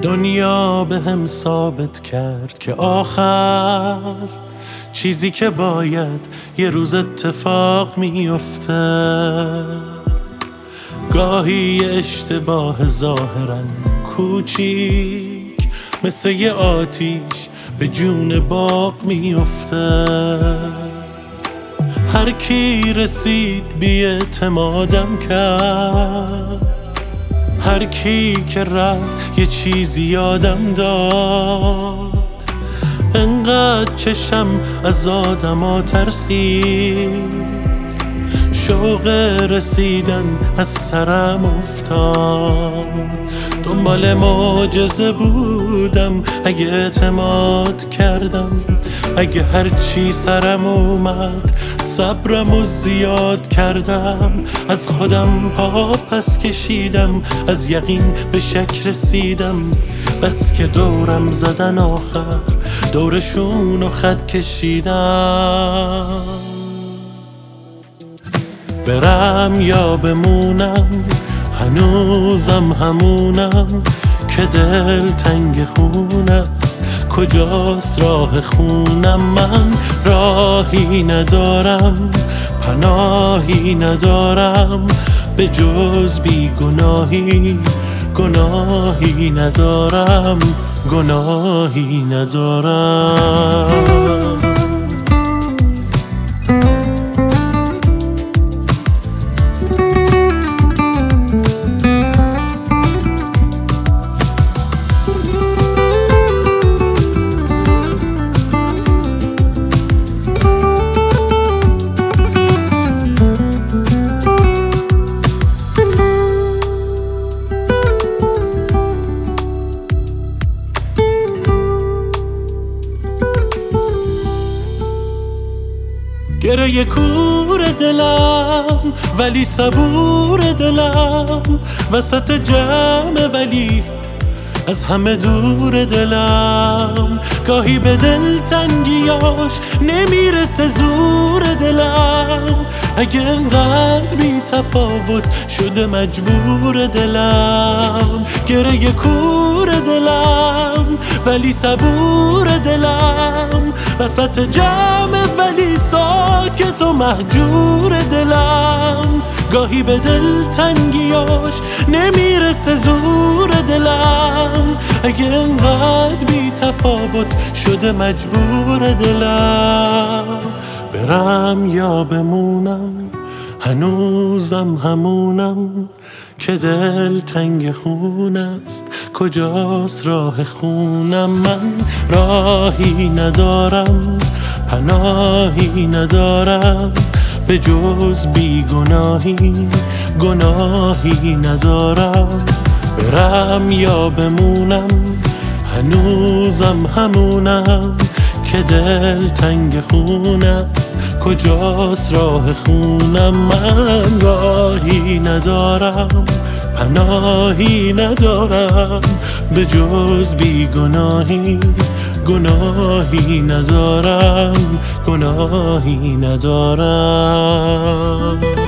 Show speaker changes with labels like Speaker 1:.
Speaker 1: دنیا به هم ثابت کرد که آخر چیزی که باید یه روز اتفاق میفته. گاهی اشتباه ظاهرا کوچیک مثل یه آتیش به جون باغ میفته. هر کی رسید بی اعتمادم کرد، هر کی که رفت یه چیزی یادم داد. انقدر چشم از آدما ترسید، شوق رسیدن از سرم افتاد. دنبال معجزه بودم، اگه اعتماد کردم، اگه هرچی سرم اومد صبرمو زیاد کردم. از خودم پا پس کشیدم، از یقین به شک رسیدم. بس که دورم زدن آخر دورشونو خط کشیدم. برم یا بمونم هنوزم همونم که دل تنگ خون است. کجاست راه خونم؟ من راهی ندارم، پناهی ندارم به جز بیگناهی. گناهی ندارم، گناهی ندارم. گره کور دلم ولی صبور دلم، وسط جمع ولی از همه دور دلم. گاهی به دل تنگیاش نمیرسه زور دلم، اگه انقدر بی تفاوت شده مجبور دلم. گره کور دلم ولی صبور دلم، وسط جمع ولی ساکت و مهجور دلم. گاهی به دل تنگیاش نمیرسه زور دلم، اگه انقدر بی تفاوت شده مجبور دلم. برم یا بمونم هنوزم همونم که دل تنگ خون است. کجاست راه خونم؟ من راهی ندارم، پناهی ندارم به جز بیگناهی. گناهی ندارم. برم یا بمونم هنوزم همونم که دل تنگ خون است. کجاست راه خونم؟ من راهی ندارم، پناهی ندارم به جز بیگناهی. گناهی ندارم، گناهی ندارم.